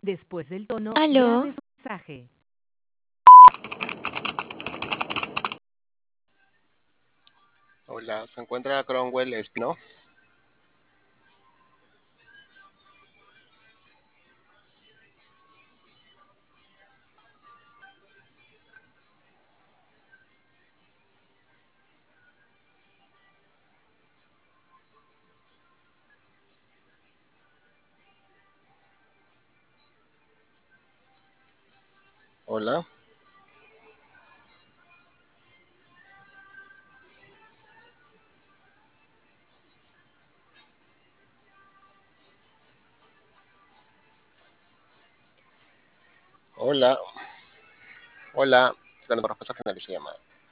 Después del tono, Aló, grabe su mensaje. Hola, se encuentra Cromwell Espino. Hola, hola, hola. Esperando por respuesta, finaliza llamada.